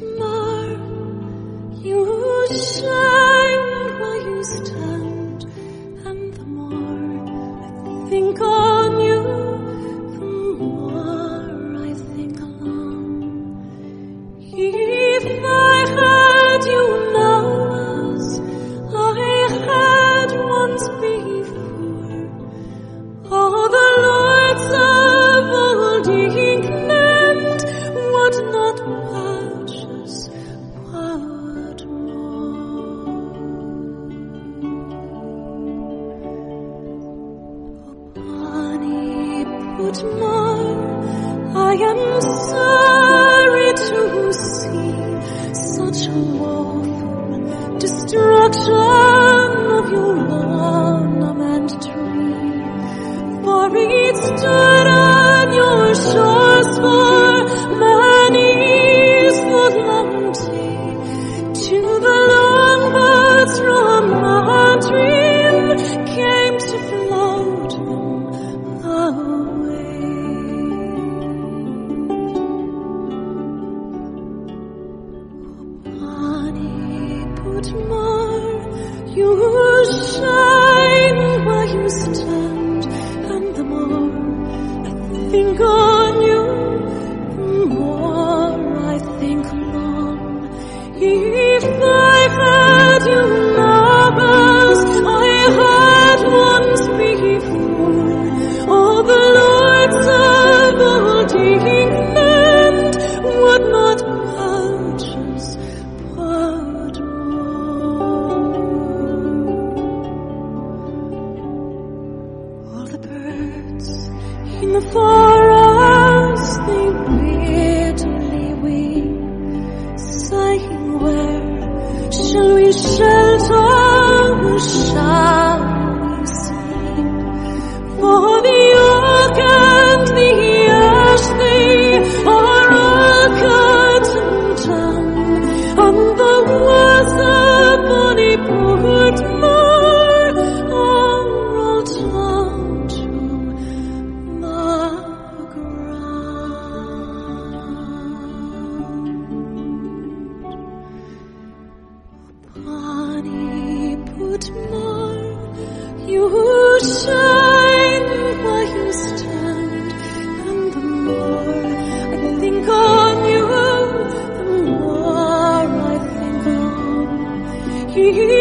more you shine while you stand, and the more I think on you, the more I think alone. If I had you now as I had once before, all the lords of old England would not purchase what more. Oh, Bonnie, put more, I am sorry to see such a woeful destruction of your ornament tree. For it stood on your shores for many's the long day, to the longboats from Antrim came to float them away. Bonnie, put more, you shine while you stand, and the more I think on you, the more I think alone. If I had you now as I had once before, all the lords of old England would not purchase what more. All the birds in the forest, they weirdly weep, sighing, where shall we shelter, where shall we sleep? For the oak and the ash, they are all cut and down, and the woods of Bonnie Portmore are all down to the ground. Bonnie, put more, you shine while you stand, and the more I think on you, the more I think on.